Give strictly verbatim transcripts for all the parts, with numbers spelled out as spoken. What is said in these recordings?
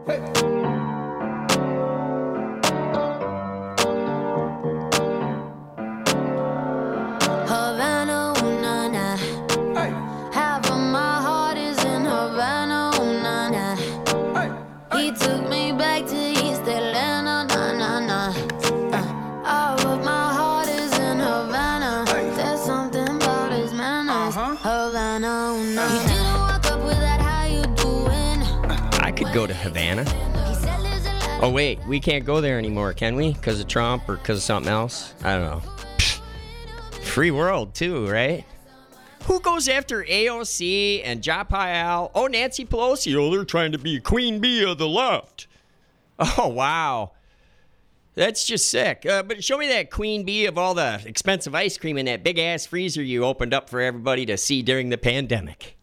Havana, ooh, na, na. Half of my heart is in Havana, ooh, na, na. He took me back to East Atlanta, na, na, na. Uh, all of my heart is in Havana. There's something about his manners. Havana, ooh, na, na. He didn't walk up with that, how you doing? I could go to Havana. Oh, wait, we can't go there anymore, can we? Because of Trump or because of something else? I don't know. Free world, too, right? Who goes after A O C and Joppa? Oh, Nancy Pelosi. Oh, they're trying to be queen bee of the left. Oh, wow. That's just sick. Uh, but show me that queen bee of all the expensive ice cream in that big-ass freezer you opened up for everybody to see during the pandemic.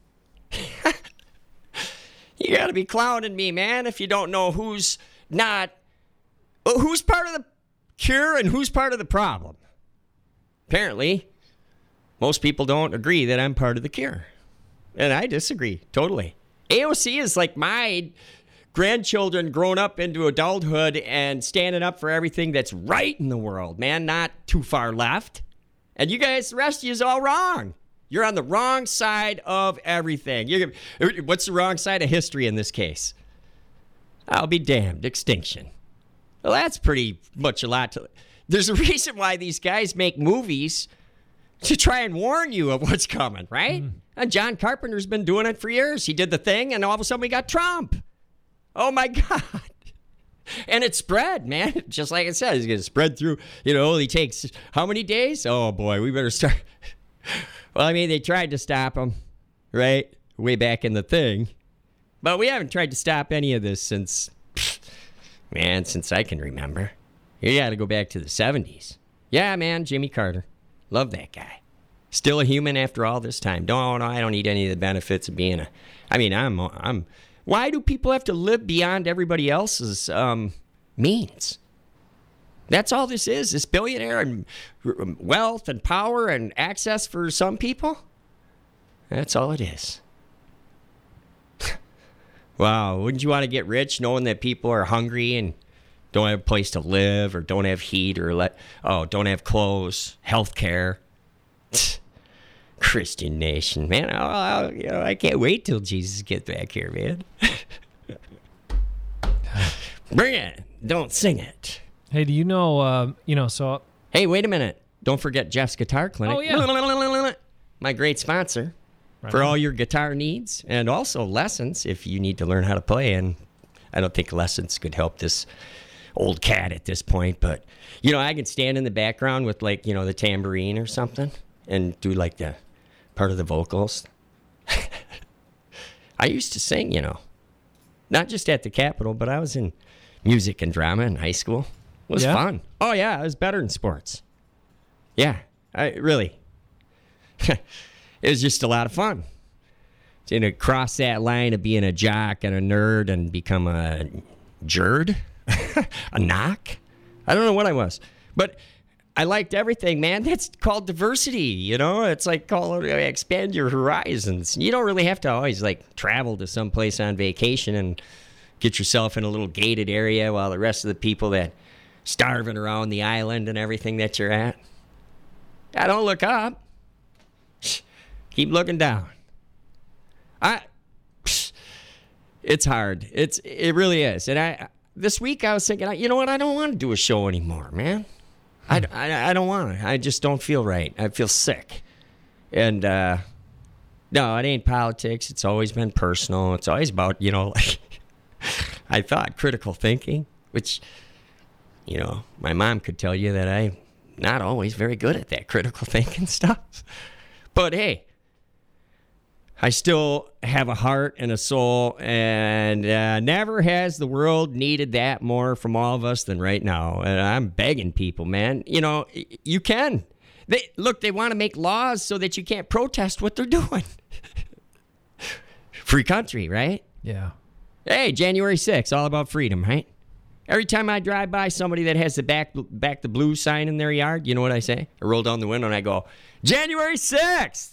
You got to be clowning me, man, if you don't know who's not... Well, who's part of the cure and who's part of the problem? Apparently, most people don't agree that I'm part of the cure. And I disagree, totally. A O C is like my grandchildren grown up into adulthood and standing up for everything that's right in the world, man, not too far left. And you guys, the rest of you is all wrong. You're on the wrong side of everything. You're, what's the wrong side of history in this case? I'll be damned. Extinction. Well, that's pretty much a lot to... There's a reason why these guys make movies to try and warn you of what's coming, right? Mm. And John Carpenter's been doing it for years. He did the thing, and all of a sudden we got Trump. Oh, my God. And it spread, man. Just like I said, it's going to spread through. You know, he takes how many days? Oh, boy, we better start... Well, I mean, they tried to stop him, right? Way back in the thing. But we haven't tried to stop any of this since, man, since I can remember. You got to go back to the seventies. Yeah, man, Jimmy Carter. Love that guy. Still a human after all this time. No, no, I don't need any of the benefits of being a... I mean, I'm... I'm. Why do people have to live beyond everybody else's um, means? That's all this is. This billionaire and wealth and power and access for some people. That's all it is. Wow, wouldn't you want to get rich knowing that people are hungry and don't have a place to live or don't have heat or let oh don't have clothes, health care? Christian nation, man. I, I, you know, I can't wait till Jesus gets back here, man. Bring it. Don't sing it. Hey, do you know, uh, you know, so... Hey, wait a minute. Don't forget Jeff's Guitar Clinic. Oh, yeah. My great sponsor Right for on. all your guitar needs and also lessons if you need to learn how to play. And I don't think lessons could help this old cat at this point. But, you know, I can stand in the background with, like, you know, the tambourine or something and do, like, the part of the vocals. I used to sing, you know. Not just at the Capitol, but I was in music and drama in high school. It was Yeah? fun. Oh, yeah, I was better in sports. Yeah, I really. It was just a lot of fun. To you know, cross that line of being a jock and a nerd and become a jerd, a knock. I don't know what I was. But I liked everything, man. That's called diversity, you know? It's like called expand your horizons. You don't really have to always, like, travel to some place on vacation and get yourself in a little gated area while the rest of the people that starving around the island and everything that you're at. I don't look up. Keep looking down. I. It's hard. It's it really is. And I this week I was thinking, you know what? I don't want to do a show anymore, man. I, I, I don't want to. I just don't feel right. I feel sick. And uh, no, it ain't politics. It's always been personal. It's always about, you know, like I thought critical thinking, which, you know, my mom could tell you that I'm not always very good at that critical thinking stuff. But hey, I still have a heart and a soul, and uh, never has the world needed that more from all of us than right now. And I'm begging people, man. You know, you can. They look, they want to make laws so that you can't protest what they're doing. Free country, right? Yeah. Hey, January sixth, all about freedom, right? Every time I drive by somebody that has the back back the blue sign in their yard, you know what I say? I roll down the window and I go, January sixth!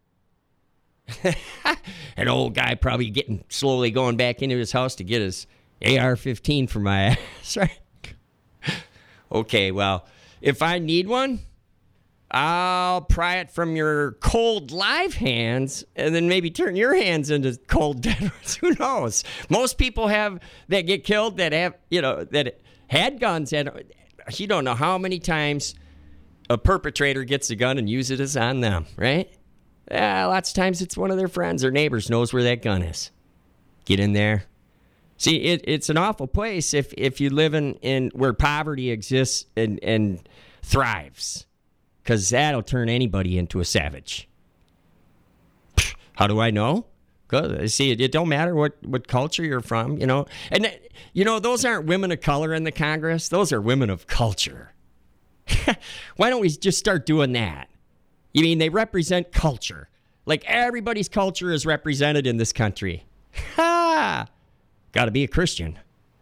An old guy probably getting slowly going back into his house to get his A R fifteen for my ass, right? Okay, well, if I need one, I'll pry it from your cold live hands and then maybe turn your hands into cold dead ones. Who knows? Most people have that get killed that have, you know, that had guns. And you don't know how many times a perpetrator gets a gun and uses it on them, right? Yeah, lots of times it's one of their friends or neighbors knows where that gun is. Get in there. See, it, it's an awful place if, if you live in, in where poverty exists and, and thrives. Because that'll turn anybody into a savage. How do I know? Because, see, it, it don't matter what, what culture you're from, you know. And, you know, those aren't women of color in the Congress. Those are women of culture. Why don't we just start doing that? You mean they represent culture. Like everybody's culture is represented in this country. Ha! Got to be a Christian.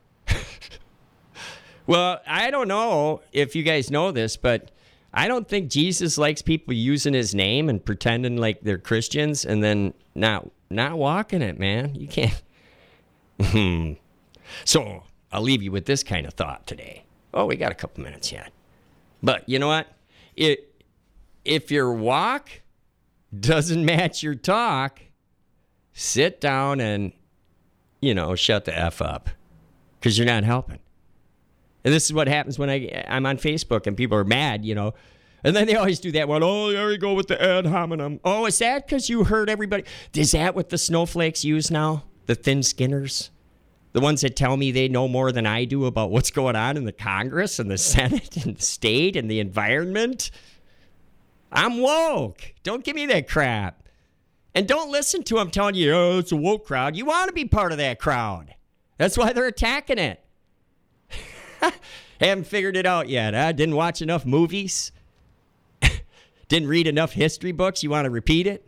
Well, I don't know if you guys know this, but I don't think Jesus likes people using his name and pretending like they're Christians and then not not walking it, man. You can't. Hmm. So I'll leave you with this kind of thought today. Oh, we got a couple minutes yet. But you know what? It, if your walk doesn't match your talk, sit down and, you know, shut the F up because you're not helping. And this is what happens when I, I'm on Facebook and people are mad, you know. And then they always do that one. Oh, there we go with the ad hominem. Oh, is that because you heard everybody? Is that what the snowflakes use now? The thin skinners? The ones that tell me they know more than I do about what's going on in the Congress and the Senate and the state and the environment? I'm woke. Don't give me that crap. And don't listen to them telling you, oh, it's a woke crowd. You want to be part of that crowd. That's why they're attacking it. Haven't figured it out yet. I huh? Didn't watch enough movies. Didn't read enough history books. You want to repeat it?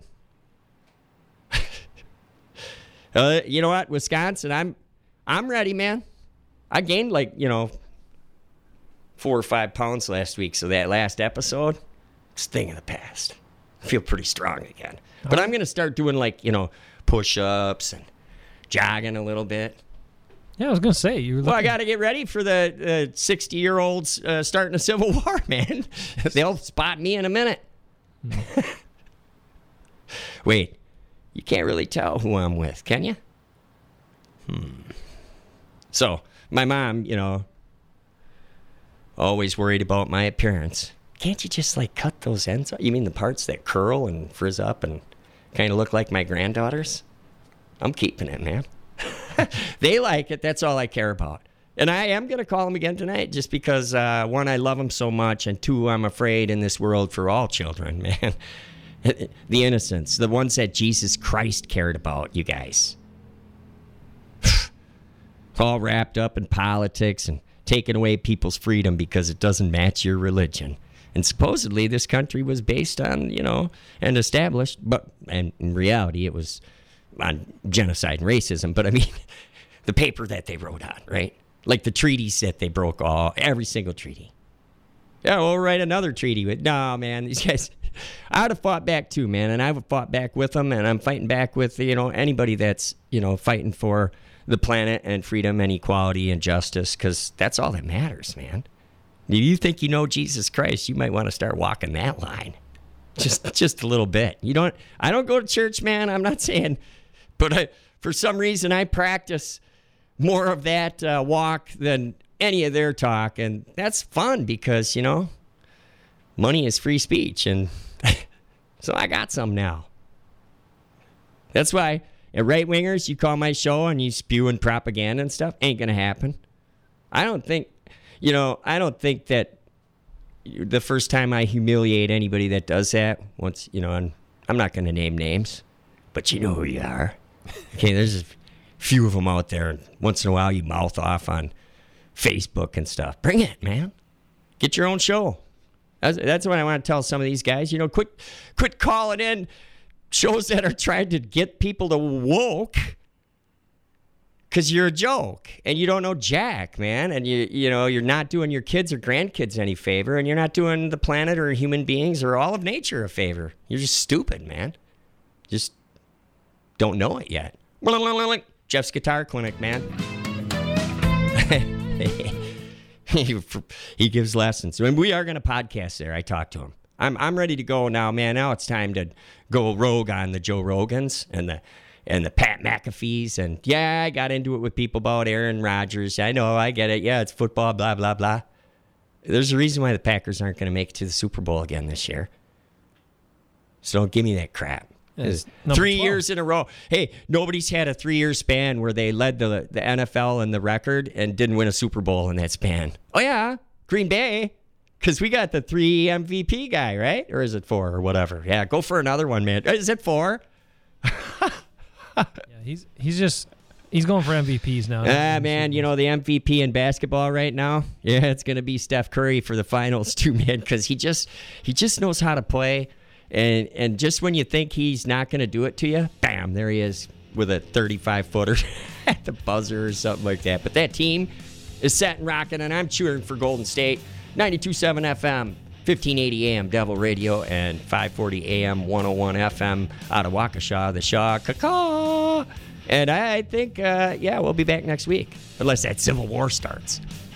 uh, you know what, Wisconsin? I'm, I'm ready, man. I gained like you know, four or five pounds last week. So that last episode, it's a thing of the past. I feel pretty strong again. But I'm gonna start doing like you know, push-ups and jogging a little bit. Yeah, I was going to say. You were well, I got to get ready for the uh, sixty-year-olds uh, starting a civil war, man. They'll spot me in a minute. Mm. Wait, you can't really tell who I'm with, can you? Hmm. So, my mom, you know, always worried about my appearance. Can't you just, like, cut those ends off? You mean the parts that curl and frizz up and kind of look like my granddaughters? I'm keeping it, man. They like it. That's all I care about. And I am going to call them again tonight just because, uh, one, I love them so much, and two, I'm afraid in this world for all children, man. The innocents, the ones that Jesus Christ cared about, you guys. All wrapped up in politics and taking away people's freedom because it doesn't match your religion. And supposedly this country was based on, you know, and established, but and in reality it was on genocide and racism, but I mean, the paper that they wrote on, right? Like the treaties that they broke, all every single treaty. Yeah, we'll write another treaty. But no, man, these guys, I would have fought back too, man, and I would have fought back with them, and I'm fighting back with, you know, anybody that's, you know, fighting for the planet and freedom and equality and justice, because that's all that matters, man. If you think you know Jesus Christ, you might want to start walking that line. Just just a little bit. You don't, I don't go to church, man. I'm not saying, but I, for some reason I practice more of that uh, walk than any of their talk. And that's fun because, you know, money is free speech. And so I got some now. That's why at right wingers, you call my show and you spewing propaganda and stuff. Ain't going to happen. I don't think, you know, I don't think that the first time I humiliate anybody that does that, once, you know, and I'm not going to name names, but you know who you are. Okay, there's a few of them out there, and once in a while you mouth off on Facebook and stuff. Bring it, man. Get your own show. That's, that's what I want to tell some of these guys. You know, quit, quit calling in shows that are trying to get people to woke. Because you're a joke, and you don't know jack, man, and you you know you're not doing your kids or grandkids any favor, and you're not doing the planet or human beings or all of nature a favor. You're just stupid, man. Just don't know it yet. Jeff's Guitar Clinic, man. he, he gives lessons. And we are going to podcast there. I talked to him. I'm I'm ready to go now, man. Now it's time to go rogue on the Joe Rogans and the and the Pat McAfees. And yeah, I got into it with people about Aaron Rodgers. I know, I get it. Yeah, it's football, blah, blah, blah. There's a reason why the Packers aren't going to make it to the Super Bowl again this year. So don't give me that crap. Three twelve. Years in a row. Hey, nobody's had a three-year span where they led the the N F L in the record and didn't win a Super Bowl in that span. Oh, yeah, Green Bay. Because we got the three M V P guy, right? Or is it four or whatever? Yeah, go for another one, man. Is it four? yeah, he's he's just he's going for M V Ps now. Ah, man, you know, the M V P in basketball right now, yeah, it's going to be Steph Curry for the finals too, man, because he just he just knows how to play. And and just when you think he's not going to do it to you, bam, there he is with a thirty-five footer at the buzzer or something like that. But that team is set and rocking, and I'm cheering for Golden State. ninety-two point seven F M, fifteen eighty A M Devil Radio, and five forty A M one oh one F M out of Waukesha, the Shaw, Caw. And I think, uh, yeah, we'll be back next week, unless that Civil War starts.